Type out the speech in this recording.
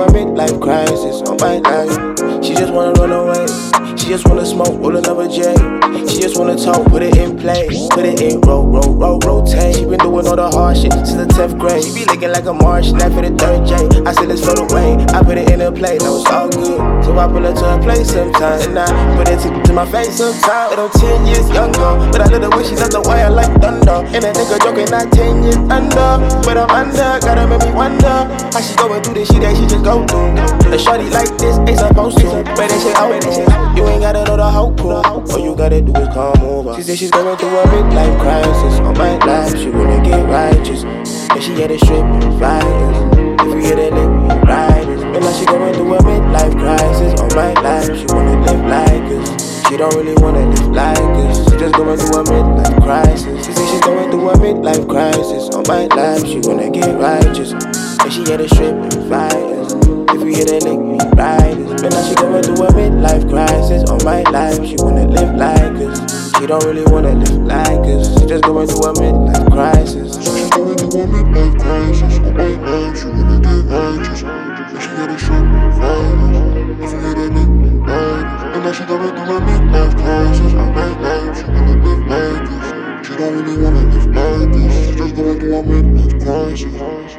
a midlife crisis on my life. She just wanna run away. She just wanna smoke, roll another J. She just wanna talk, put it in play. Put it in, rotate. She been doing all the hard shit since the 10th grade. She be looking like a Martian after the 3rd J. I said let's float away. I put it in a play, now it's all good. So I pull her to a place sometimes, and I put it to my face sometimes. And I'm 10 years younger, but I love the way she does the wire like thunder. And a nigga joking, not 10 years under, but I'm under. Gotta make me wonder how she going through this shit that she just go through. A shorty like this ain't supposed to, but they say out there. You ain't gotta know the whole crew. All you gotta do is come over. She said she's going through a midlife crisis on my life. She wanna get righteous, and she had a strip and fighters. If you get a lick, riders. And now she going through a midlife crisis on my life. She wanna live like us. She don't really wanna live like us. She just going through a midlife crisis. She said she's going through a midlife crisis on my life. She wanna get righteous, and she had a strip and fighters. If you get a lick, riders. And now she going through a midlife crisis on my life. She wanna live like us. She don't really wanna live like us. She just going through a midlife crisis. She going through a midlife crisis on my life. She wanna get righteous, and she got a short fighters. If you get a lick, riders. And now she going through a midlife crisis on my life. She wanna live like us. She don't really wanna live like this. She just going through a midlife crisis.